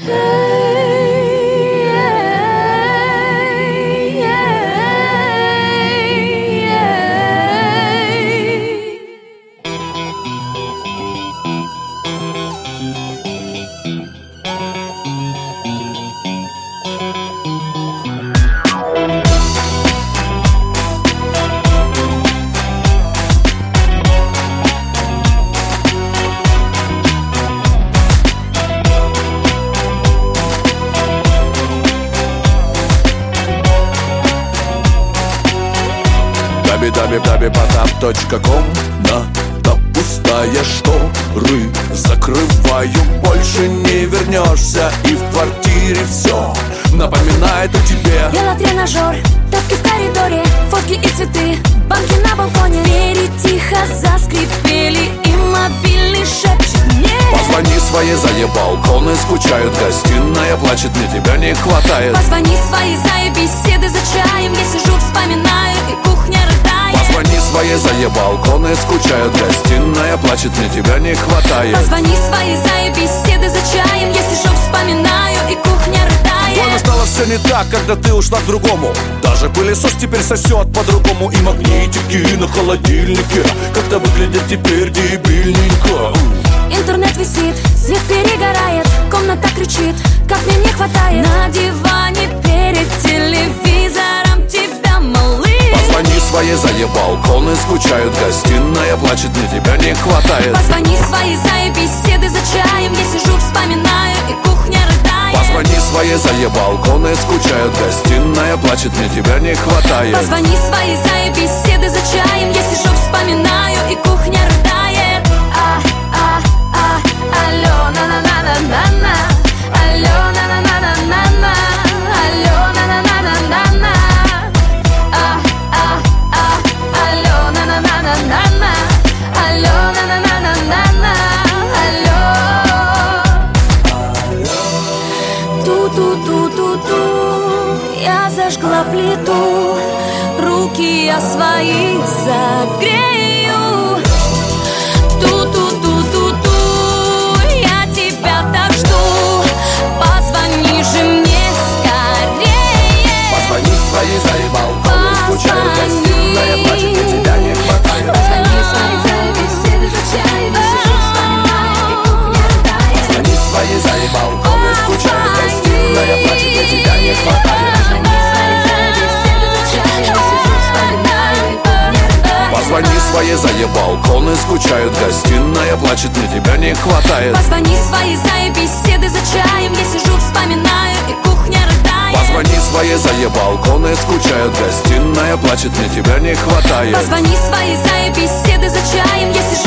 www.potap.com. Надо пустая шторы закрываю, больше не вернешься, и в квартире все напоминает о тебе. Велотренажер, тапки в коридоре, фотки и цветы, банки на балконе. Двери тихо заскрипели, и мобильный шепчет мне: позвони своей, заебалконы скучают, гостиная плачет, мне тебя не хватает. Позвони своей, за беседы за чаем, я сижу, вспоминаю, и кухня рыдает. Позвони своей, заебалконы скучают, гостиная плачет, мне тебя не хватает. Позвони своей, за беседы за чаем, я сижу, вспоминаю, и кухня рыдает. Больно стало все не так, когда ты ушла к другому. Даже пылесос теперь сосет по-другому, и магнитики на холодильнике как-то выглядят теперь дебильненько. Интернет висит, свет перегорает, комната кричит, как мне не хватает. На диване перед телевизором тебя, малыш. Позвони своей, заебалконы скучают, гостиная плачет, мне тебя не хватает. Позвони своей, за беседы за чаем, я сижу, вспоминаю, и кухня рыдает. Позвони своей, заебалконы скучают, гостиная плачет, мне тебя не хватает. Позвони своей, за беседы за чаем, я сижу, вспоминаю, и кухня рыдает. Алло, на-на-на-на-на-на. Алло, на-на-на-на-на-на. Алло, на-на-на-на-на-на. Алло, на-на-на-на-на-на. Алло, на-на-на-на-на-на. Алло. Ту-ту-ту-ту-ту. Я зажгла плиту, руки я свои согрею. Ту-ту-ту-ту-ту. Я тебя так жду, позвони же мне скорее. Позвони своей, заебалконы скучают, гостиная плачет, мне тебя не хватает. Позвони своей, за беседы за чаем, я сижу, вспоминаю, и кухня рыдает. Позвони своей, заебалконы скучают, гостиная плачет, мне тебя не хватает. Позвони своей, за беседы за чаем, я сижу, вспоминаю, и кухня рыдает. Позвони своей, заебалконы скучают, гостиная плачет, мне тебя не хватает. Позвони своей, за беседы за чаем, я сижу, вспоминаю, и кухня рыдает. Позвони своей, заебалконы скучают, гостиная плачет, мне тебя не хватает. Позвони своей, за беседы за чаем, я сижу,